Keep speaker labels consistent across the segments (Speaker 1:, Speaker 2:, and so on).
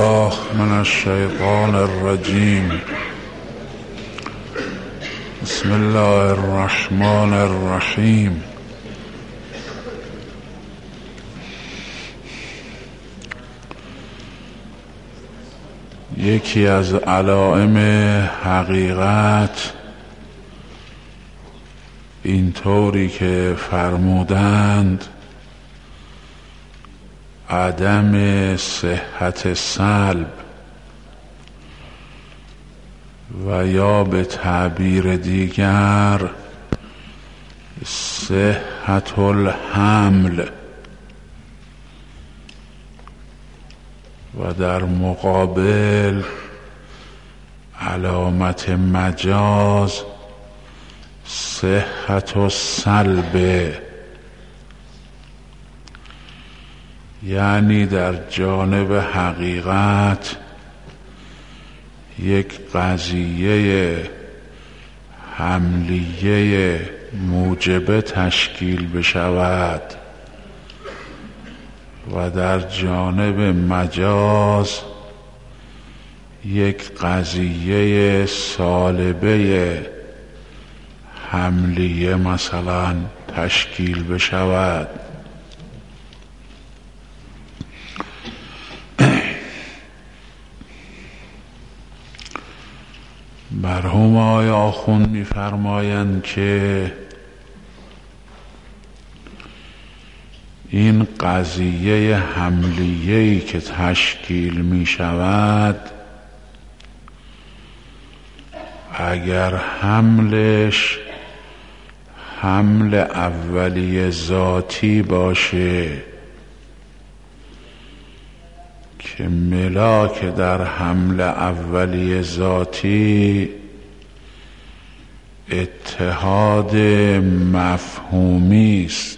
Speaker 1: الله من الشیطان الرجیم. بسم الله الرحمن الرحیم. یکی از علائم حقیقت اینطوری که فرمودند عدم صحت سلب و یا به تعبیر دیگر صحت الحمل و در مقابل علامت مجاز صحت السلب، یعنی در جانب حقیقت یک قضیه حملیه موجبه تشکیل بشود و در جانب مجاز یک قضیه سالبه حملیه مثلا تشکیل بشود. مرحوم آقای آخوند می‌فرمایند که این قضیه حملیه‌ای که تشکیل می شود اگر حملش حمل اولیه ذاتی باشه که ملاک در حمل اولیه ذاتی اتحاد مفهومی است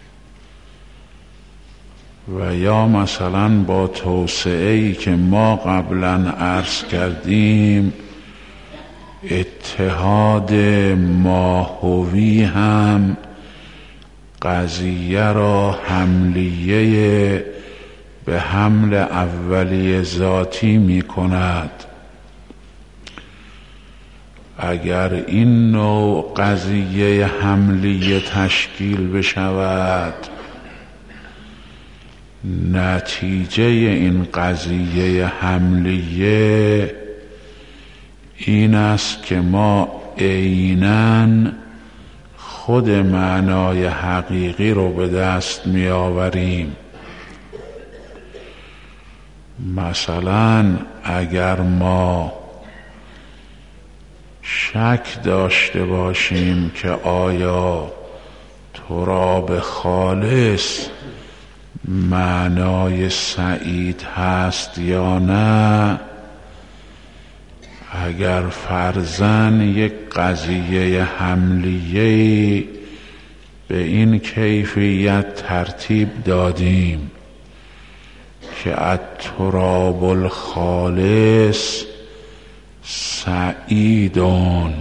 Speaker 1: و یا مثلا با توسعه‌ای که ما قبلا عرض کردیم اتحاد ماهوی هم قضیه را حملیه به حمل اولیه ذاتی می کند. اگر این نوع قضیه حملیه تشکیل بشود نتیجه این قضیه حملیه این است که ما عیناً خود معنای حقیقی رو به دست می آوریم. مثلا اگر ما شک داشته باشیم که آیا تراب خالص معنای سعید هست یا نه، اگر فرضاً یک قضیه حملیه‌ای به این کیفیت ترتیب دادیم که التراب الخالص سعیدون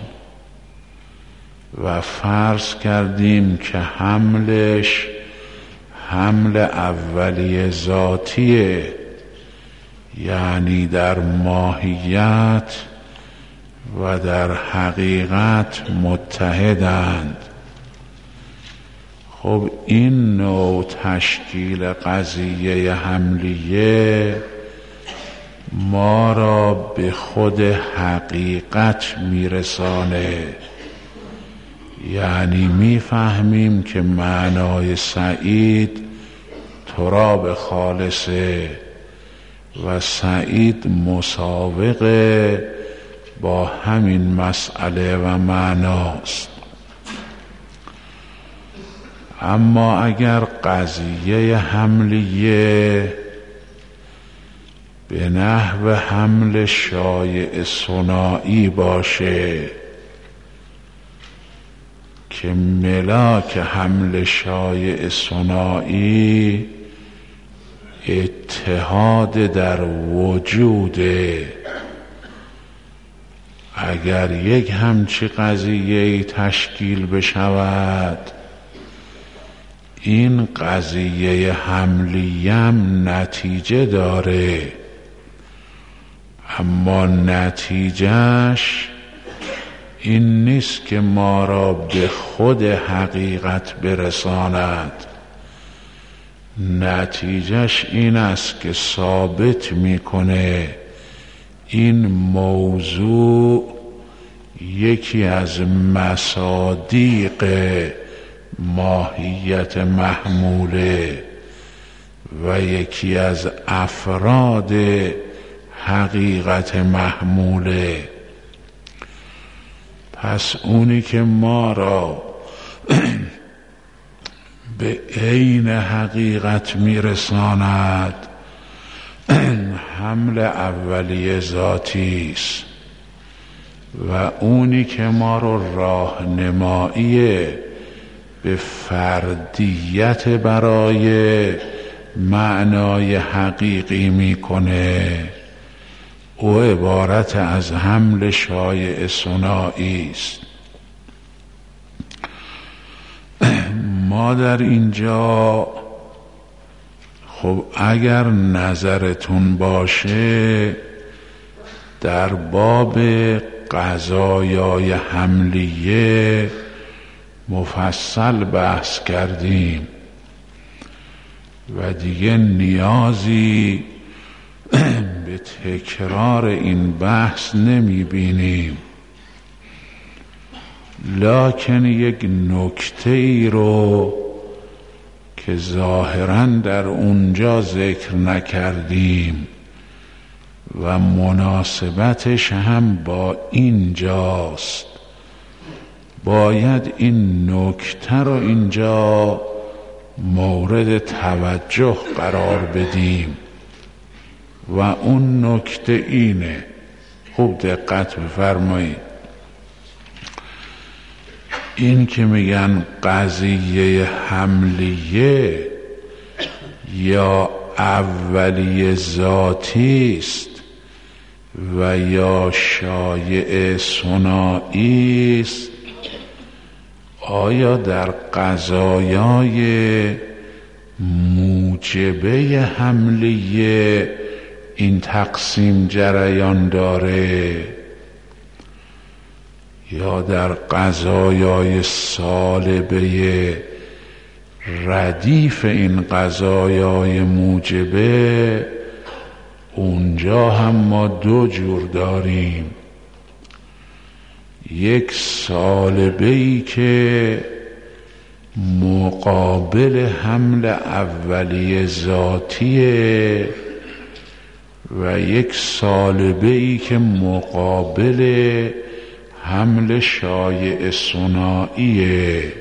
Speaker 1: و فرض کردیم که حملش حمل اولیه ذاتیه، یعنی در ماهیت و در حقیقت متحدند. خب این نوع تشکیل قضیه حملیه ما را به خود حقیقت میرسانه، یعنی میفهمیم که معنای سعید تراب خالصه و سعید مسابقه با همین مسئله و معناست. اما اگر قضیه حملیه به نحو حمل شایع ثنایی باشه که ملاک حمل شایع ثنایی اتحاد در وجوده، اگر یک همچی قضیه تشکیل بشود این قضیه حملیم نتیجه داره اما نتیجهش این نیست که ما را به خود حقیقت برساند، نتیجهش این است که ثابت میکنه این موضوع یکی از مصادیق ماهیت محموله و یکی از افراد حقیقت محموله. پس اونی که ما را به عین حقیقت میرساند حمل اولیه ذاتی است و اونی که ما رو راهنمایی به فردیت برای معنای حقیقی میکنه او عبارت از حمل شایع ثنایی است. ما در اینجا خب اگر نظرتون باشه در باب قضایای حملیه مفصل بحث کردیم و دیگه نیازی به تکرار این بحث نمی بینیم، لکن یک نکته ای رو که ظاهراً در اونجا ذکر نکردیم و مناسبتش هم با اینجاست باید این نکته رو اینجا مورد توجه قرار بدیم و اون نکته اینه، خوب دقت بفرمایید، این که میگن قضیه حملیه یا اولیه ذاتی است و یا شایع ثنایی است، آیا در قضایای موجبه حملیه این تقسیم جریان داره یا در قضایای سالبه ردیف این قضایای موجبه؟ اونجا هم ما دو جور داریم، یک سالبه‌ای که مقابل حمل اولیه ذاتیه و یک سالبه‌ای که مقابل حمل شایع ثناییه.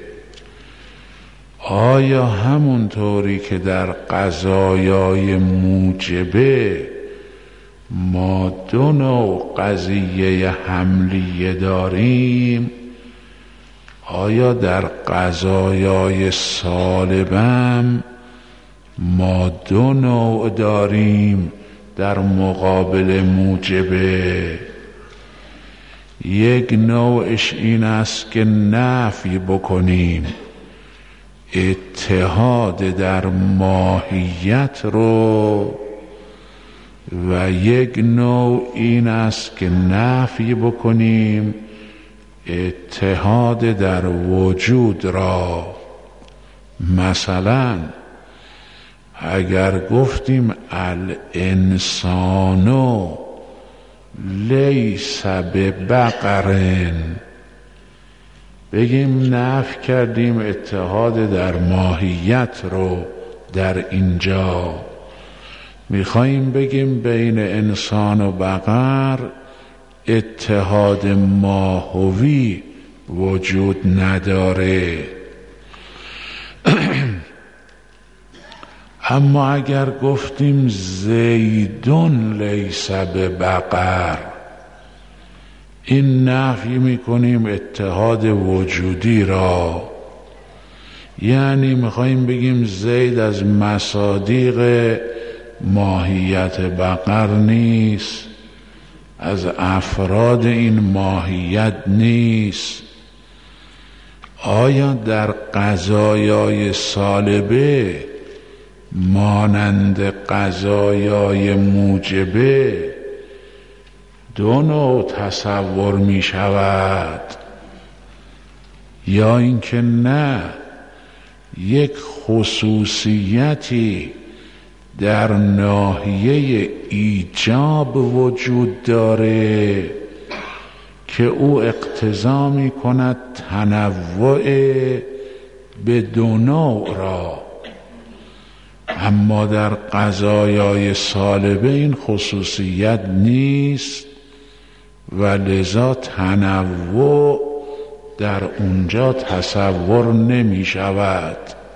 Speaker 1: آیا همونطوری که در قضایای موجبه ما دو نوع قضیه حملیه داریم، آیا در قضایای سالبم ما دو نوع داریم در مقابل موجبه؟ یک نوعش این است که نفی بکنیم اتحاد در ماهیت رو و یک نوع این است که نفی بکنیم اتحاد در وجود را. مثلا اگر گفتیم الانسانو لیس ببقرن، بگیم نفی کردیم اتحاد در ماهیت رو در اینجا. میخواییم بگیم بین انسان و بقر اتحاد ماهوی وجود نداره. اما اگر گفتیم زیدون لیس ببقر، این نفی میکنیم اتحاد وجودی را، یعنی میخواییم بگیم زید از مصادیق ماهیت بقر نیست، از افراد این ماهیت نیست. آیا در قضایای سالبه مانند قضایای موجبه دو نوع تصور می شود، یا اینکه نه، یک خصوصیتی در ناحیه ایجاب وجود داره که او اقتضا می کند تنوع به دو نوع را، اما در قضایای سالبه این خصوصیت نیست و لذا تنوع در اونجا تصور نمی شود.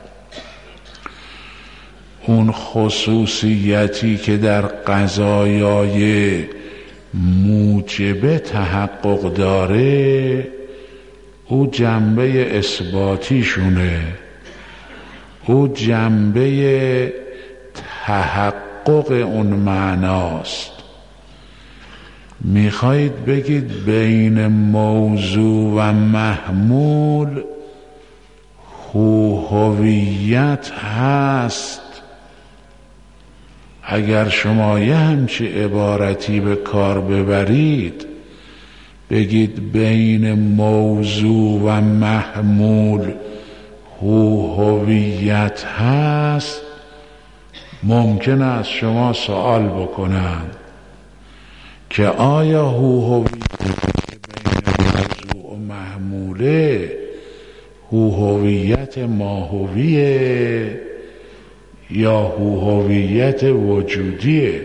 Speaker 1: اون خصوصیتی که در قضایای موجبه تحقق داره او جنبه اثباتیشونه، او جنبه تحقق اون معناست. میخواید بگید بین موضوع و محمول هویت هست. اگر شما یه همچی عبارتی به کار ببرید، بگید بین موضوع و محمول هویت هست، ممکن است شما سوال بکنند که آیا هویت بین موضوع و محموله هویت ماهویه یا هویت وجودیه؟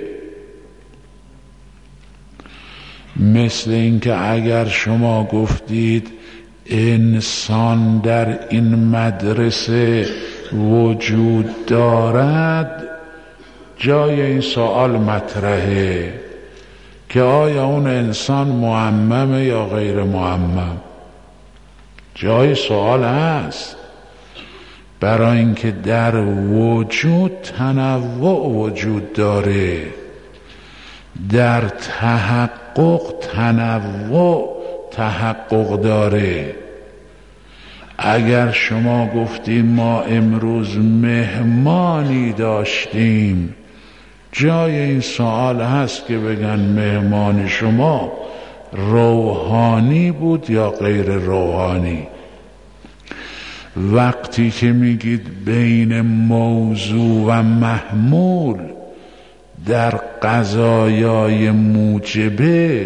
Speaker 1: مثل اینکه اگر شما گفتید انسان در این مدرسه وجود دارد، جای این سوال مطرحه که آیا اون انسان معممه یا غیر معمم. جای سوال هست، برای اینکه در وجود تنوع وجود داره، در تحقق تنوع تحقق داره. اگر شما گفتیم ما امروز مهمانی داشتیم، جای این سوال هست که بگن مهمان شما روحانی بود یا غیر روحانی. وقتی که میگید بین موضوع و محمول در قضایای موجبه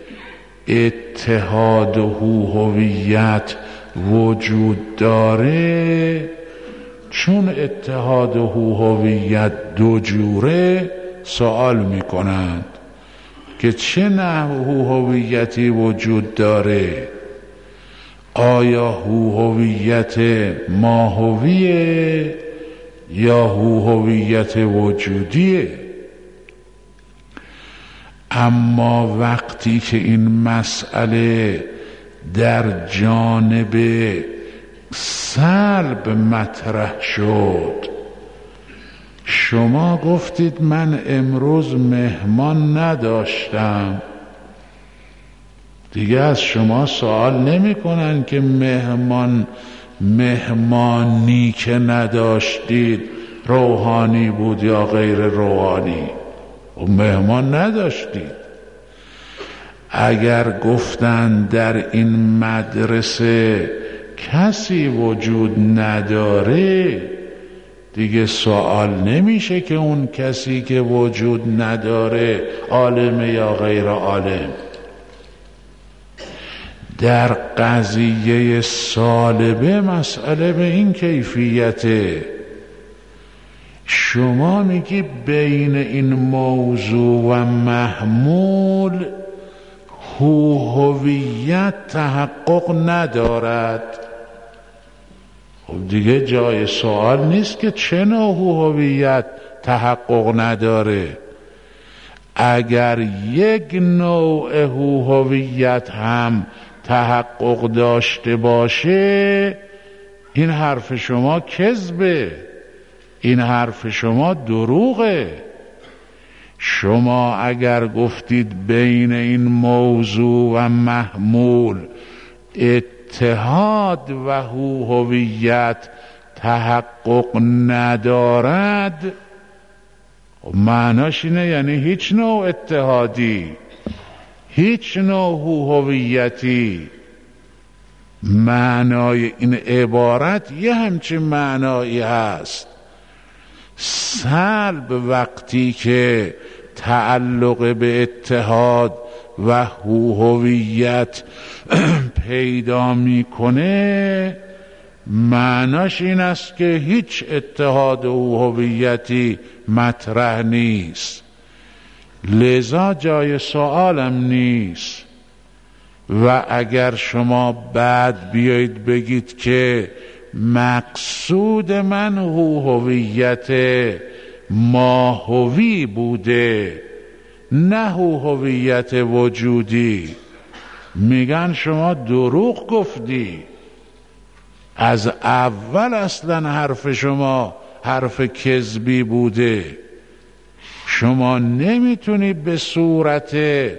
Speaker 1: اتحاد و هویت وجود داره، چون اتحاد و هویت دو جوره، سوال میکنند که چه نوع هویتی وجود داره. آیا هویت ماهویه یا هویت وجودیه؟ اما وقتی که این مسئله در جانب سلب مطرح شد، شما گفتید من امروز مهمان نداشتم، دیگه از شما سوال نمی کنن که مهمانی که نداشتید روحانی بود یا غیر روحانی. و مهمان نداشتید. اگر گفتن در این مدرسه کسی وجود نداره، دیگه سوال نمیشه که اون کسی که وجود نداره عالم یا غیر عالم. در قضیه سالبه مسئله به این کیفیته. شما میگی بین این موضوع و محمول هویت تحقق ندارد. خب دیگه جای سوال نیست که چه نوع هویت تحقق نداره. اگر یک نوع هویت هم تحقق داشته باشه، این حرف شما کذبه، این حرف شما دروغه. شما اگر گفتید بین این موضوع و محمول اتحاد و هویت تحقق ندارد، معناش اینه یعنی هیچ نوع اتحادی، هیچ نوع هویتی. معنای این عبارت یه همچین معنایی هست. سلب وقتی که تعلق به اتحاد و هویت پیدا میکنه، معناش این است که هیچ اتحاد و هویتی مطرح نیست، لذا جای سوالم نیست. و اگر شما بعد بیایید بگید که مقصود من هویت ماهوی بوده نه هویت وجودی، میگن شما دروغ گفتی. از اول اصلا حرف شما حرف کذبی بوده. شما نمیتونی به صورت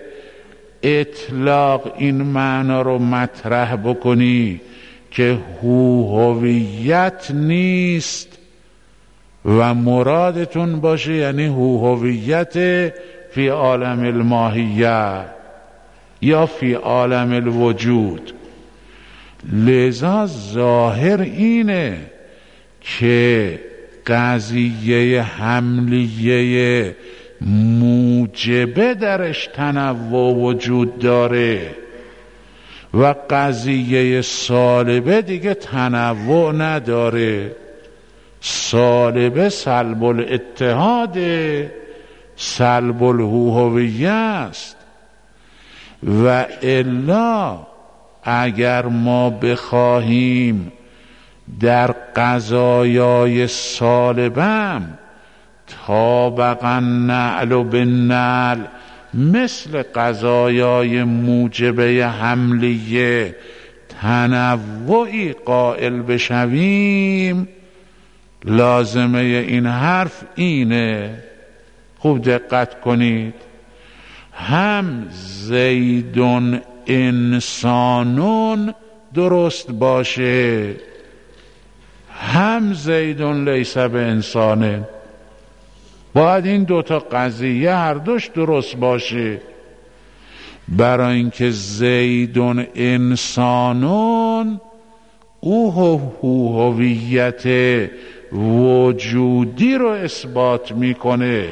Speaker 1: اطلاق این معنا رو مطرح بکنی که هویت نیست و مرادتون باشه یعنی هویت فی عالم الماهیه یا فی عالم الوجود. لذا ظاهر اینه که قضیه حملیه موجبه درش تنوع وجود داره و قضیه سالبه دیگه تنوع نداره. سالبه سلب الاتحاد، سلب الهویه است. و الا اگر ما بخواهیم در قضایای سالبم طابقا نعل بالنعل مثل قضایای موجبه حملیه تنوعی قائل بشویم، لازمه این حرف اینه، خوب دقت کنید، هم زیدون انسانون درست باشه، هم زیدون لیس به انسانه. باید این دوتا قضیه هر دوش درست باشه. برای اینکه زیدون انسانون او هویت وجودی رو اثبات میکنه.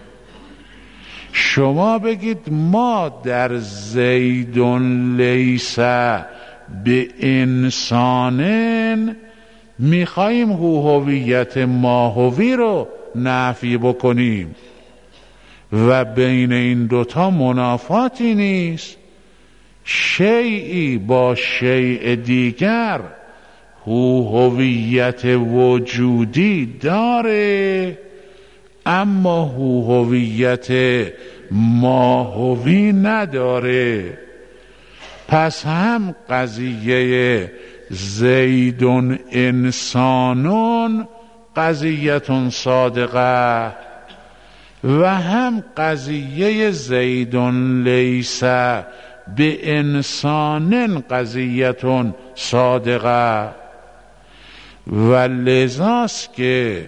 Speaker 1: شما بگید ما در زیدون لیس به انسانن میخواییم هویت ماهوی رو نفی بکنیم و بین این دوتا منافاتی نیست. شیئی با شیء دیگر هویت وجودی داره اما هویت ماهوی نداره. پس هم قضیه زیدون انسانون قضیتون صادقه و هم قضیه زیدون لیس به انسانن قضیتون صادقه. و لذاست که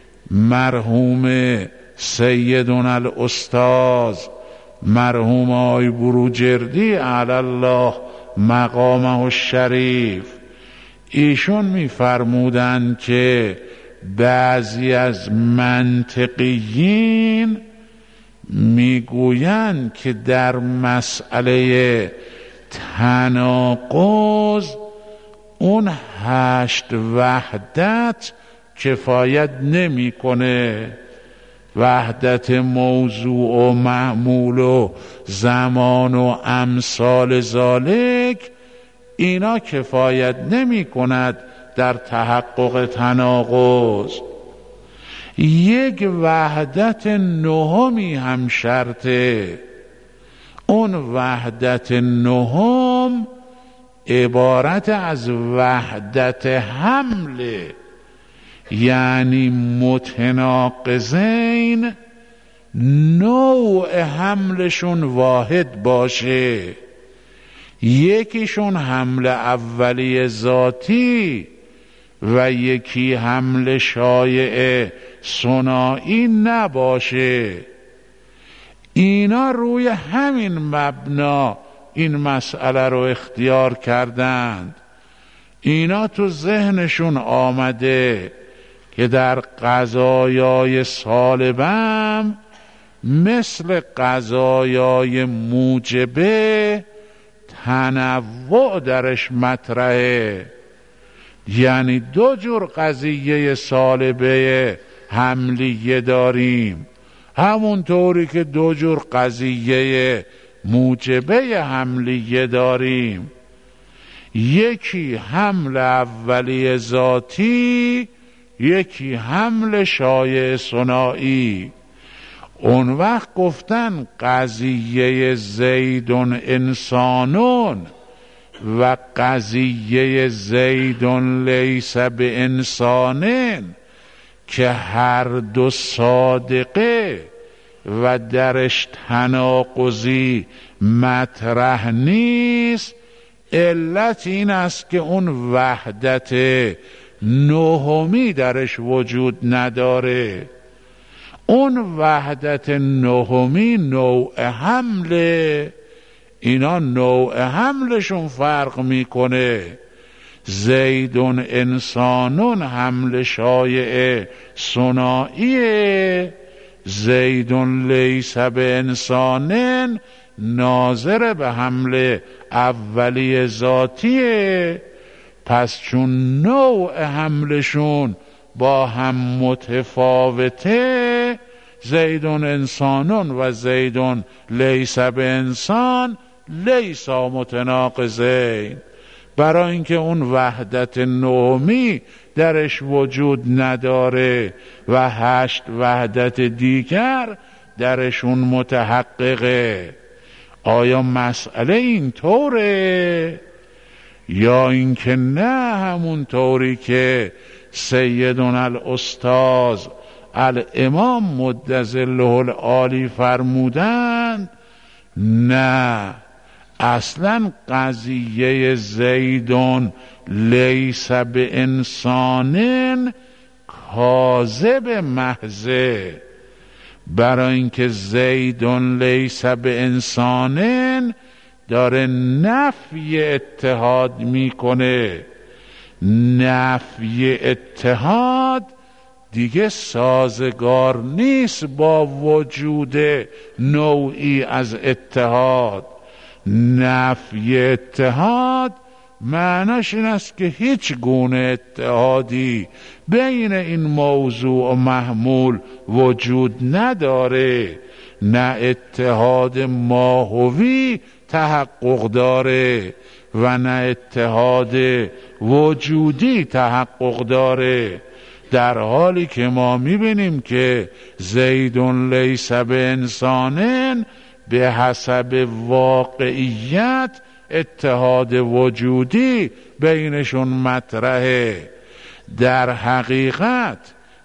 Speaker 1: مرحوم سیدنا الاستاذ مرحوم آقای بروجردی علی الله مقامه الشریف ایشون میفرمودند که بعضی از منطقیین میگویند که در مسئله تناقض اون 8 وحدت کفایت نمیکنه، وحدت موضوع و معمول و زمان و امثال ذالک اینا کفایت نمی کند در تحقق تناقض. یک وحدت نهمی هم شرطه. اون وحدت نهم عبارت از وحدت حمله، یعنی متناقضین نوع حملشون واحد باشه. یکیشون حمل اولی ذاتی و یکی حمل شایع ثنایی نباشه. اینا روی همین مبنا این مسئله رو اختیار کردند. اینا تو ذهنشون آمده که در قضایای سالبم مثل قضایای موجبه تنوع درش مطرحه. یعنی دو جور قضیه سالبه حملیه داریم، همونطوری که دو جور قضیه موجبه حملیه داریم. یکی حمل اولی ذاتی، یکی حمل شایع ثنایی. اون وقت گفتن قضیه زیدون انسانون و قضیه زیدون لیس به انسانن که هر دو صادقه و درش تناقضی مطرح نیست. علت این است که اون وحدت نهمی درش وجود نداره. اون وحدت نهمی نوع حمله. اینا نوع حملشون فرق میکنه. زیدون انسانون حمل شایع ثنائیه، زیدون لیس به انسانن ناظر به حمل اولی ذاتیه. پس چون نوع حملشون با هم متفاوته، زیدون انسانون و زیدون لیس به انسان لیسا متناقضین. برای اینکه اون وحدت نهمی درش وجود نداره و 8 وحدت دیگر درشون متحققه. آیا مسئله این طوره یا اینکه نه همون طوری که سیدنا الاستاذ الامام مدظله العالی فرمودند؟ نه، اصلا قضیه زیدون لیس به انسانن کاذب محضه. برای اینکه زیدون لیس به انسانن داره نفی اتحاد میکنه. نفی اتحاد دیگه سازگار نیست با وجود نوعی از اتحاد. نفی اتحاد معناش این است که هیچ گونه اتحادی بین این موضوع و محمول وجود نداره. نه اتحاد ماهوی تحقق داره و نه اتحاد وجودی تحقق داره. در حالی که ما میبینیم که زیدون لیس به انسانن به حسب واقعیت اتحاد وجودی بینشون مطرحه. در حقیقت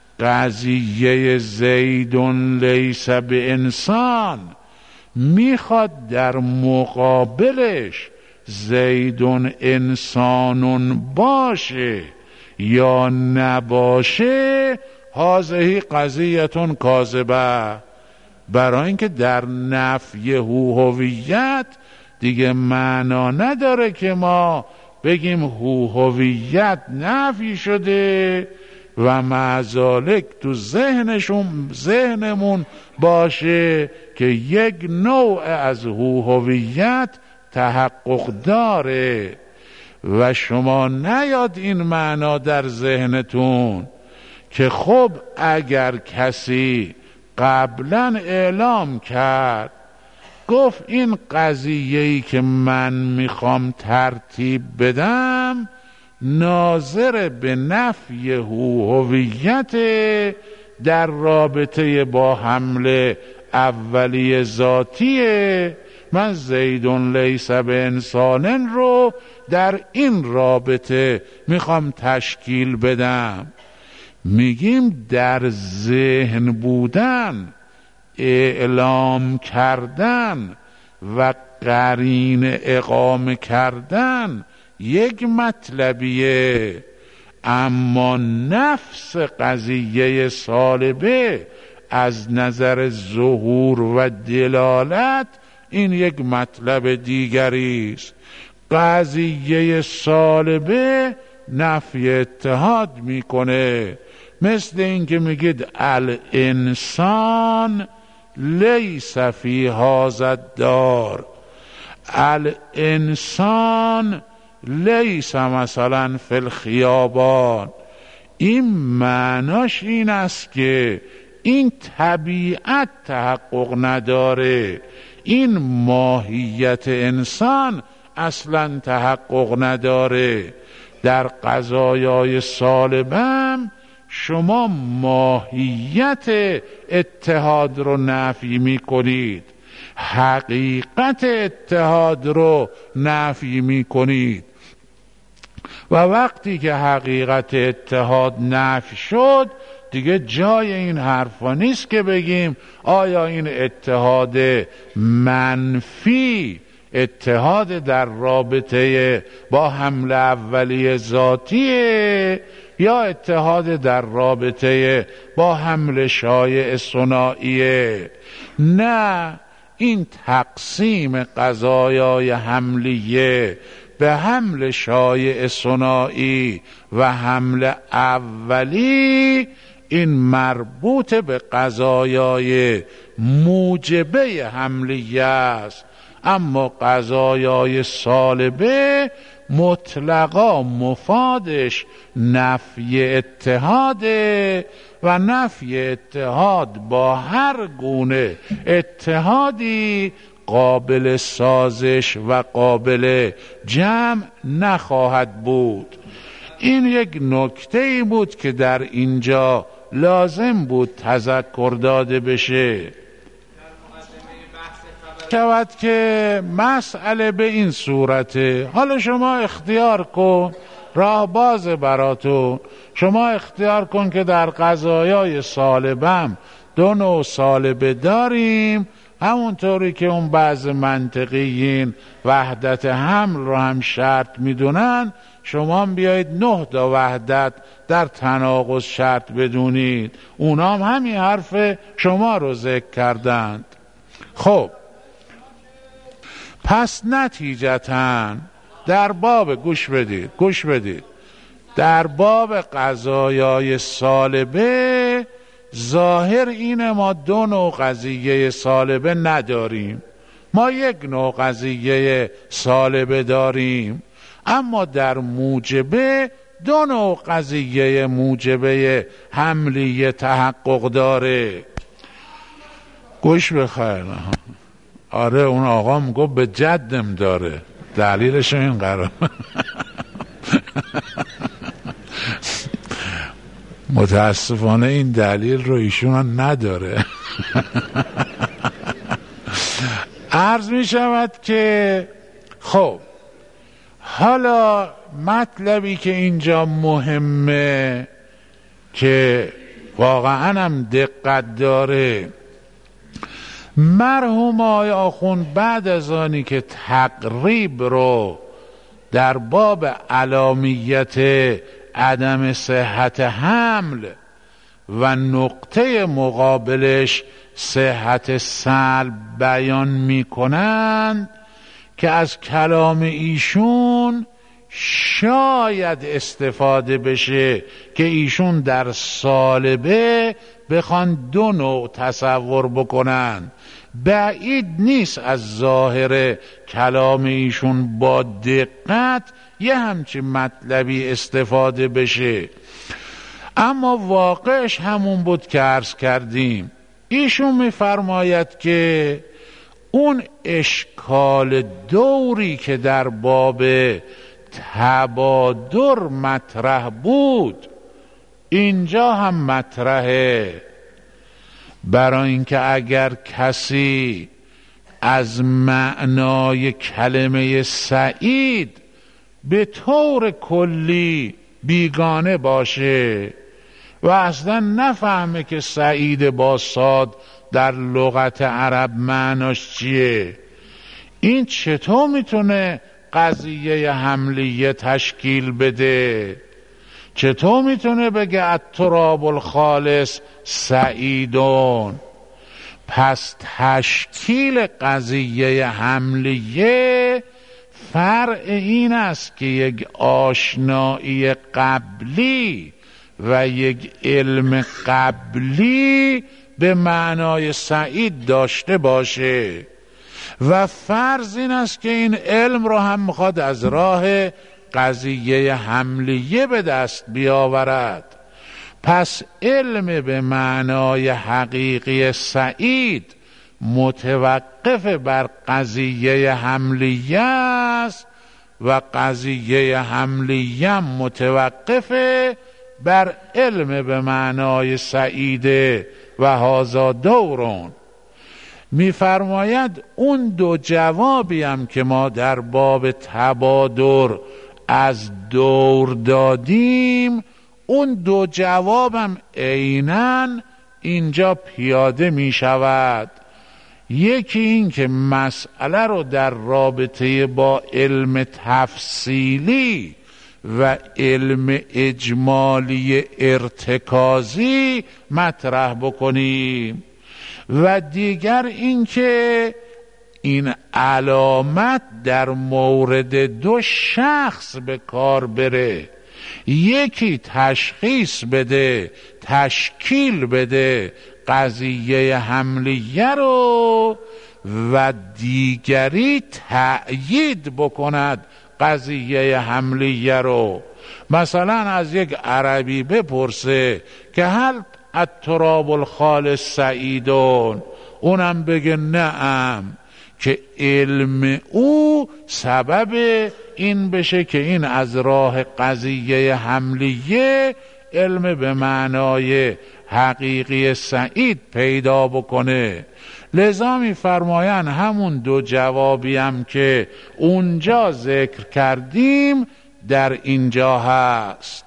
Speaker 1: قضیه زیدون لیس به انسان میخواد در مقابلش زیدون انسانون باشه یا نباشه. هذه قضیتون کاذبه. برای اینکه در نفی هویت دیگه معنا نداره که ما بگیم هویت نفی شده و معذالک تو ذهنمون باشه که یک نوع از هویت تحقق داره و شما نیاد این معنا در ذهنتون که خب اگر کسی قبلا اعلام کرد گفت این قضیه‌ای که من میخوام ترتیب بدم ناظر به نفی هویت در رابطه با حمل اولی ذاتیه، من زیدون لیس به انسانن رو در این رابطه میخوام تشکیل بدم. میگیم در ذهن بودن، اعلام کردن و قرین اقامه کردن یک مطلبیه، اما نفس قضیه سالبه از نظر ظهور و دلالت این یک مطلب دیگری است. قضیه سالبه نفی اتحاد میکنه، مثل این که میگید الانسان لیس فی هذا الدار، الانسان لیس مثلا فی الخیابان. این معناش این است که این طبیعت تحقق نداره، این ماهیت انسان اصلا تحقق نداره. در قضایای سالبم شما ماهیت اتحاد رو نفی می کنید، حقیقت اتحاد رو نفی می کنید و وقتی که حقیقت اتحاد نفی شد دیگه جای این حرفا نیست که بگیم آیا این اتحاد منفی، اتحاد در رابطه با حمل اولیه ذاتیه یا اتحاد در رابطه با حمل شایع ثنائیه. نه، این تقسیم قضایای حملیه به حمل شایع ثنایی و حمل اولی این مربوط به قضایای موجبه حملیه است، اما قضایای سالبه مطلقا مفادش نفی اتحاده و نفی اتحاد با هر گونه اتحادی قابل سازش و قابل جمع نخواهد بود. این یک نکته‌ای بود که در اینجا لازم بود تذکر داده بشه. شود که مسئله به این صورته، حالا شما اختیار کن، راه باز براتون، شما اختیار کن که در قضایای سالبم دو نوع سالبه داریم، همونطوری که اون بعض منطقیین وحدت حمل رو هم شرط میدونن، شما بیایید 9 تا وحدت در تناقض شرط بدونید، اونا هم همین حرف شما رو ذکر کردند. خب پس نتیجتاً در باب گوش بدید در باب قضایای سالبه ظاهر اینه ما 2 نوع قضیه سالبه نداریم، ما 1 نوع قضیه سالبه داریم، اما در موجبه 2 نوع قضیه موجبه حملیه تحقق داره. گوش بخیر. آره اون آقا میگفت به جدم داره، دلیلش این قرار متاسفانه این دلیل رو ایشون نداره. عرض می شود که خب حالا مطلبی که اینجا مهمه که واقعا هم دقت داره، مرحوم آقای آخوند بعد از آنی که تقریب رو در باب علامیت عدم صحت حمل و نقطه مقابلش صحت سلب بیان می کنند که از کلام ایشون شاید استفاده بشه که ایشون در سالبه بخوان 2 نوع تصور بکنن. بعید نیست از ظاهر کلام ایشون با دقت یه همچین مطلبی استفاده بشه، اما واقعش همون بود که عرض کردیم. ایشون میفرماید که اون اشکال دوری که در باب تبادر مطرح بود اینجا هم مطرحه، برای اینکه اگر کسی از معنای کلمه سعید به طور کلی بیگانه باشه و اصلا نفهمه که سعید با صاد در لغت عرب معناش چیه، این چطور میتونه قضیه حملیه تشکیل بده؟ چطور میتونه بگه التراب الخالص سعیدون؟ پس تشکیل قضیه حملیه فرع این است که یک آشنایی قبلی و یک علم قبلی به معنای سعید داشته باشه و فرض این است که این علم رو هم میخواد از راه قضیه حملیه به دست بیاورد. پس علم به معنای حقیقی سعید متوقف بر قضیه حملیه است و قضیه حملیه متوقف بر علم به معنای سعیده و هذا دورون. میفرماید اون دو جوابی هم که ما در باب تبادر از دور دادیم، اون دو جوابم عیناً اینجا پیاده می شود. یکی این که مسئله رو در رابطه با علم تفصیلی و علم اجمالی ارتکازی مطرح بکنیم و دیگر این که این علامت در مورد دو شخص به کار بره، یکی تشخیص بده، تشکیل بده قضیه حملیه رو و دیگری تأیید بکند قضیه حملیه رو. مثلا از یک عربی بپرسه که هل التراب الخالص سعیدون، اونم بگه نعم، که علم او سبب این بشه که این از راه قضیه حملیه علم به معنای حقیقی سعید پیدا بکنه. لذا می‌فرمایند همون دو جوابی هم که اونجا ذکر کردیم در اینجا هست،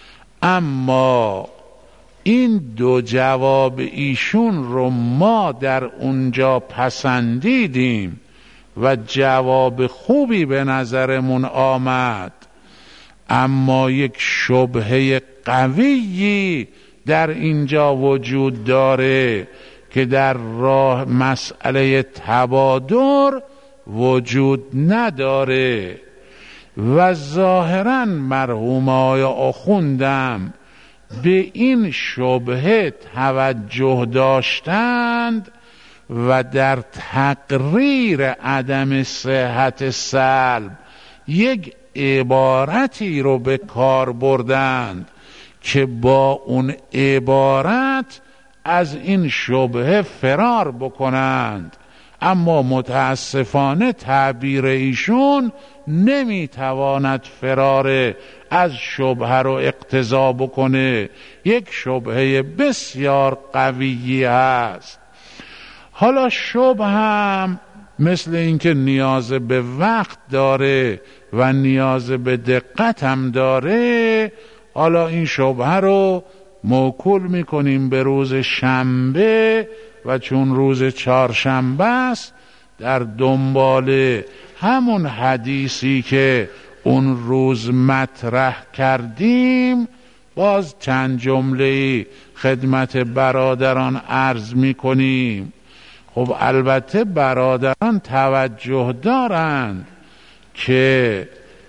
Speaker 1: اما این دو جواب ایشون رو ما در اونجا پسندیدیم و جواب خوبی به نظرمون آمد، اما یک شبهه قویی در اینجا وجود داره که در راه مسئله تبادر وجود نداره و ظاهراً مرحومای آخوندم به این شبهه توجه داشتند و در تقریر عدم صحت سلب یک عبارتی رو به کار بردند که با اون عبارت از این شبهه فرار بکنند، اما متاسفانه تعبیر ایشون نمیتواند فرار از شبهه رو اقتضا بکنه، یک شبهه بسیار قویی هست. حالا شبهه هم مثل اینکه نیاز به وقت داره و نیاز به دقت هم داره، حالا این شبهه رو موکول میکنیم به روز شنبه و چون روز چهارشنبه است در دنبال همون حدیثی که اون روز مطرح کردیم باز چند جمله خدمت برادران عرض میکنیم. خب البته برادران توجه دارند که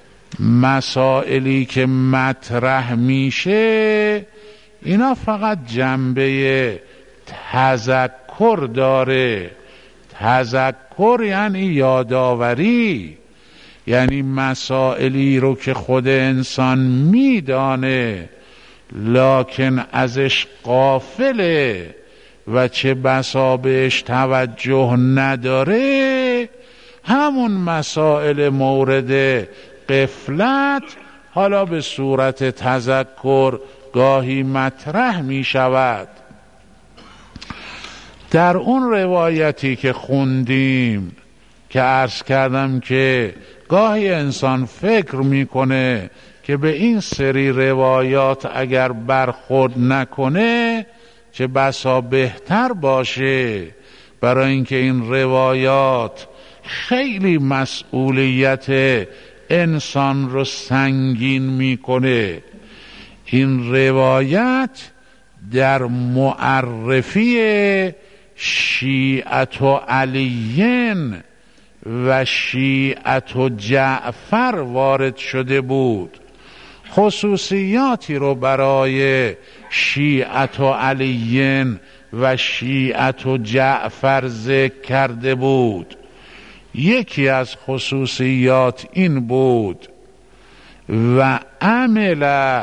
Speaker 1: مسائلی که مطرح میشه اینا فقط جنبه تذکر داره. تذکر یعنی یادآوری، یعنی مسائلی رو که خود انسان میدانه لکن ازش غافله و چه بسا بهش توجه نداره، همون مسائل مورد غفلت حالا به صورت تذکر گاهی مطرح می شود. در اون روایتی که خوندیم که عرض کردم که گاهی انسان فکر میکنه که به این سری روایات اگر برخورد نکنه چه بسا بهتر باشه، برای اینکه این روایات خیلی مسئولیت انسان رو سنگین میکنه. این روایت در معرفی شیعت و علیین و شیعت و جعفر وارد شده بود. خصوصیاتی رو برای شیعت و علیین و شیعت و جعفر ذکر کرده بود. یکی از خصوصیات این بود و عمل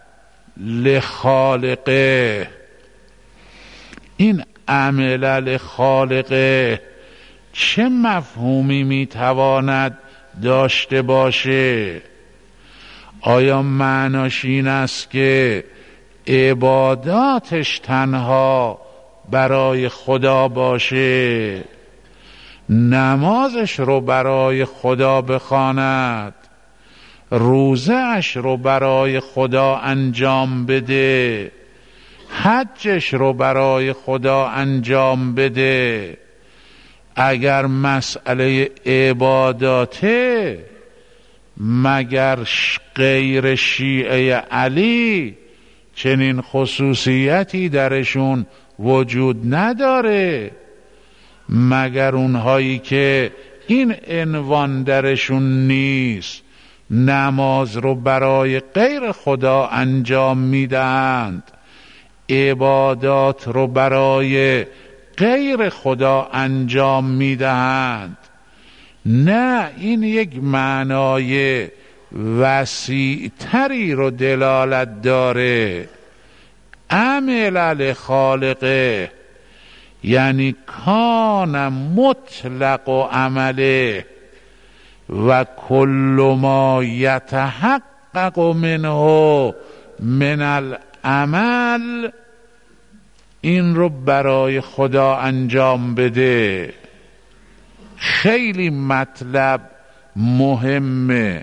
Speaker 1: لخالقه. این عمل لخالقه چه مفهومی میتواند داشته باشه؟ آیا معناش این است که عباداتش تنها برای خدا باشه، نمازش رو برای خدا بخواند، روزه‌اش رو برای خدا انجام بده، حجش رو برای خدا انجام بده؟ اگر مسئله عباداته، مگر غیر شیعه علی چنین خصوصیتی درشون وجود نداره؟ مگر اونهایی که این عنوان درشون نیست نماز رو برای غیر خدا انجام میدهند، عبادات رو برای غیر خدا انجام میدهند؟ نه، این یک معنای وسیع‌تری رو دلالت داره. عمل لخالقه یعنی کان مطلق و عمله و کل ما یتحقق منه من العمل، این رو برای خدا انجام بده. خیلی مطلب مهمه.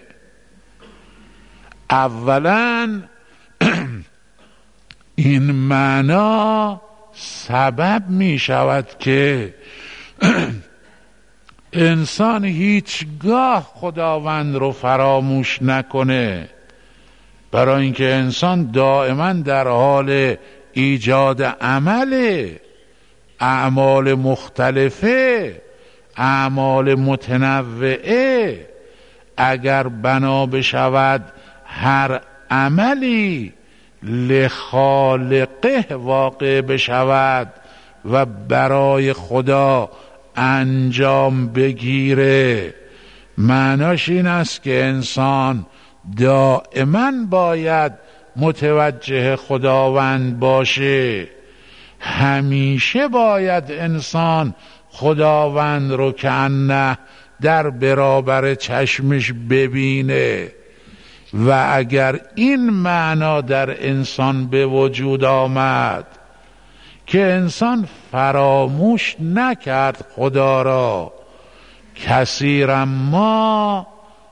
Speaker 1: اولا این معنا سبب می شود که انسان هیچگاه خداوند رو فراموش نکنه، برای اینکه انسان دائما در حال ایجاد عمله، اعمال مختلفه، اعمال متنوعه. اگر بنا بشود هر عملی لخالقه واقع بشود و برای خدا انجام بگیره، معناش این است که انسان دائما باید متوجه خداوند باشه. همیشه باید انسان خداوند رو کأنه در برابر چشمش ببینه. و اگر این معنا در انسان به وجود آمد که انسان فراموش نکرد خدا را، کثیرا ما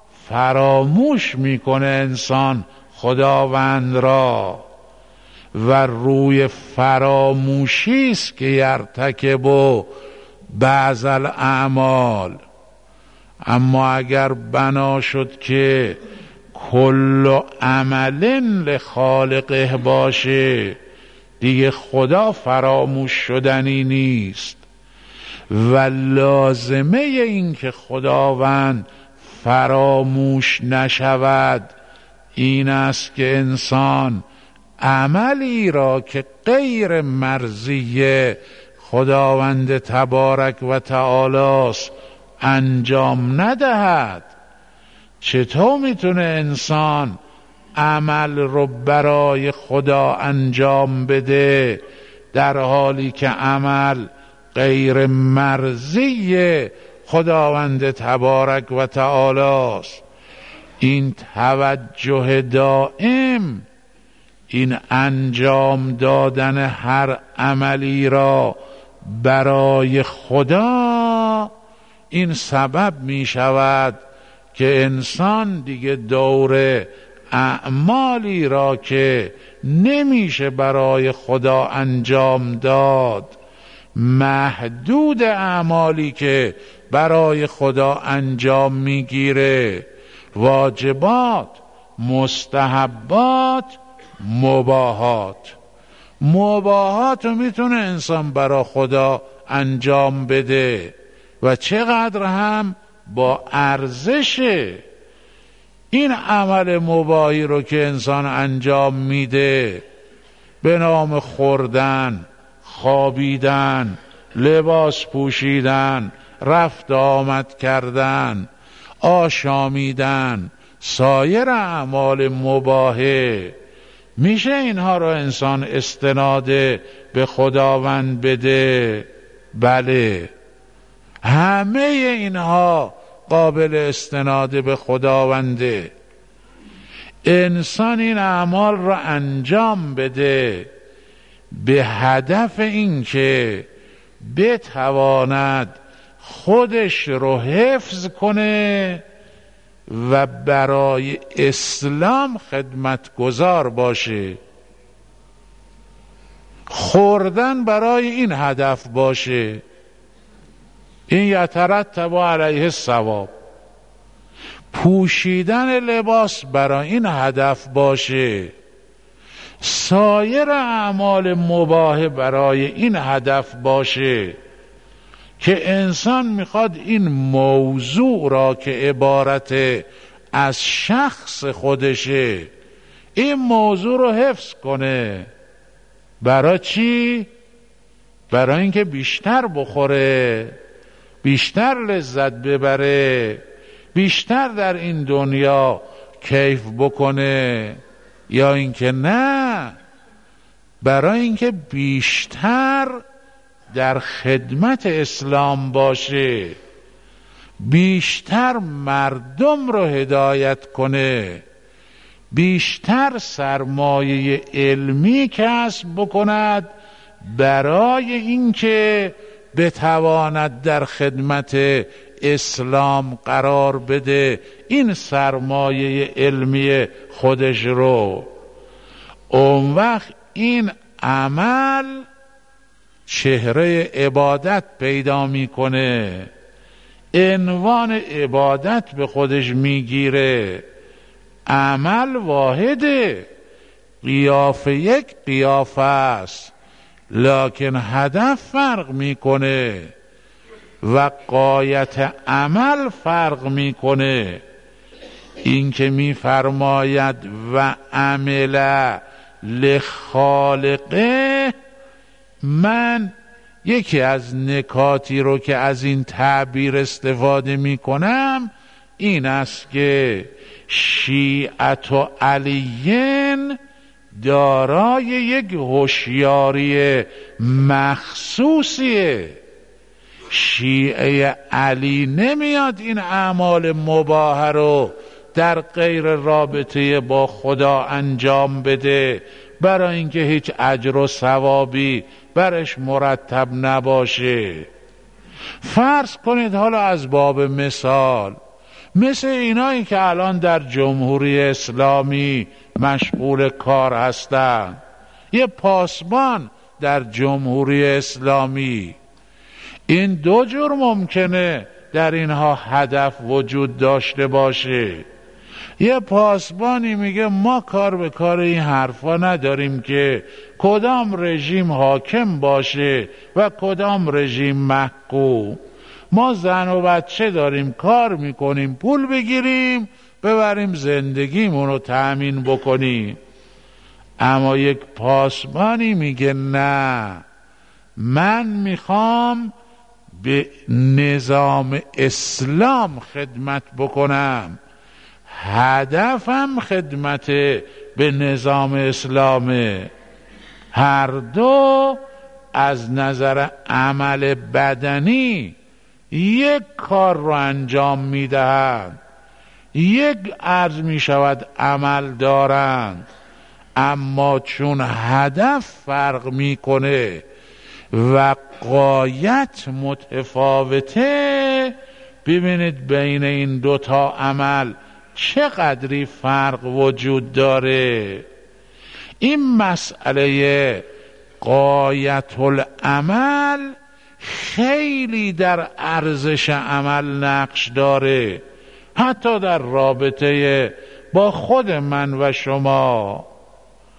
Speaker 1: فراموش میکنه انسان خداوند را و روی فراموشی است که یرتکب بعض الاعمال. اما اگر بنا شد که کل عمل لخالقه باشه، دیگه خدا فراموش شدنی نیست. و لازمه این که خداوند فراموش نشود این است که انسان عملی را که غیر مرضی خداوند تبارک و تعالی است انجام ندهد. چطور میتونه انسان عمل رو برای خدا انجام بده در حالی که عمل غیر مرضی خداوند تبارک و تعالی است؟ این توجه دائم، این انجام دادن هر عملی را برای خدا، این سبب می شود که انسان دیگه دور اعمالی را که نمیشه برای خدا انجام داد، محدود اعمالی که برای خدا انجام میگیره، واجبات، مستحبات، مباهات رو میتونه انسان برا خدا انجام بده و چقدر هم با ارزشه. این عمل مباحی رو که انسان انجام میده به نام خوردن، خوابیدن، لباس پوشیدن، رفت آمد کردن، آشامیدن، سایر اعمال مباحه، میشه اینها رو انسان استناد به خداوند بده؟ بله، همه اینها قابل استناد به خداونده. انسان این اعمال را انجام بده به هدف این که بتواند خودش رو حفظ کنه و برای اسلام خدمتگزار باشه. خوردن برای این هدف باشه، این یترتب علیه الثواب. پوشیدن لباس برای این هدف باشه، سایر اعمال مباح برای این هدف باشه که انسان میخواد این موضوع را که عبارت از شخص خودشه، این موضوع رو حفظ کنه. برای چی؟ برای اینکه بیشتر بخوره، بیشتر لذت ببره، بیشتر در این دنیا کیف بکنه، یا اینکه نه، برای اینکه بیشتر در خدمت اسلام باشه، بیشتر مردم رو هدایت کنه، بیشتر سرمایه علمی کسب بکند برای اینکه بتواند در خدمت اسلام قرار بده این سرمایه علمی خودش رو. اون وقت این عمل چهره عبادت پیدا میکنه، عنوان عبادت به خودش میگیره. عمل واحده، قیافه یک قیافه است، لکن هدف فرق میکنه و غایت عمل فرق میکنه. این که میفرماید و عمل لخالقه، من یکی از نکاتی رو که از این تعبیر استفاده میکنم این است که شیعت و علیین دارای یک هوشیاری مخصوصیه. شیعه علی نمیاد این اعمال مباح رو در غیر رابطه با خدا انجام بده برای اینکه هیچ اجر و ثوابی برش مرتب نباشه. فرض کنید حالا از باب مثال، مثل اینایی که الان در جمهوری اسلامی مشغول کار هستند، یه پاسبان در جمهوری اسلامی، این دو جور ممکنه در اینها هدف وجود داشته باشه. یه پاسبانی میگه ما کار به کار این حرفا نداریم که کدام رژیم حاکم باشه و کدام رژیم محکوم. ما زن و بچه داریم، کار میکنیم، پول بگیریم، ببریم زندگیمون رو تأمین بکنیم. اما یک پاسبانی میگه نه، من میخوام به نظام اسلام خدمت بکنم، هدفم خدمت به نظام اسلامه. هر دو از نظر عمل بدنی یک کار رو انجام میدهند، یک عرض میشود عمل دارند، اما چون هدف فرق میکنه و غایت متفاوته، ببینید بین این دوتا عمل چقدری فرق وجود داره. این مسئله غایت العمل خیلی در ارزش عمل نقش داره، حتی در رابطه با خود من و شما.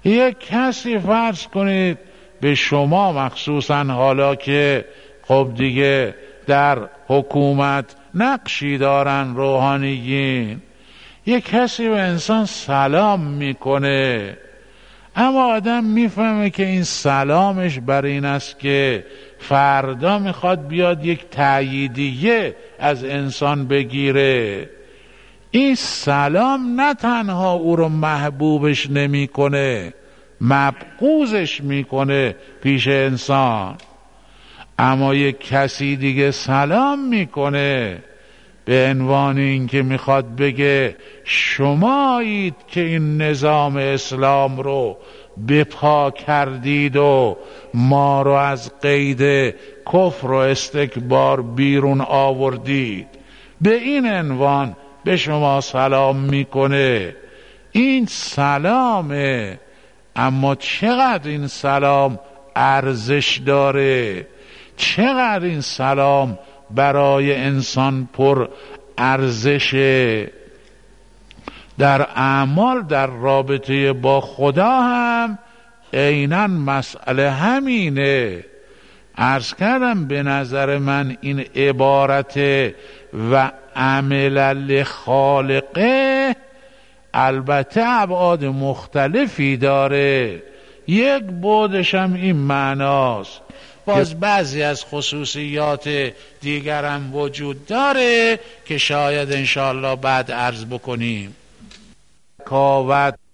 Speaker 1: یک کسی فرض کنید به شما مخصوصا حالا که خب دیگه در حکومت نقشی دارن روحانیین، یک کسی به انسان سلام میکنه، اما آدم میفهمه که این سلامش بر این است که فردا میخواد بیاد یک تأییدیه از انسان بگیره. این سلام نه تنها او رو محبوبش نمیکنه، مبغوضش میکنه پیش انسان. اما یک کسی دیگه سلام میکنه به عنوان این که میخواد بگه شمایید که این نظام اسلام رو بپا کردید و ما رو از قید کفر و استکبار بیرون آوردید، به این عنوان به شما سلام میکنه. این سلامه، اما چقدر این سلام ارزش داره، چقدر این سلام برای انسان پر ارزشه. در اعمال در رابطه با خدا هم عیناً مسئله همینه. عرض کردم به نظر من این عبارت و عمل لخالقه البته ابعاد مختلفی داره، یک بعدش هم این معناست، باز بعضی از خصوصیات دیگر هم وجود داره که شاید انشاءالله بعد عرض بکنیم. کاوت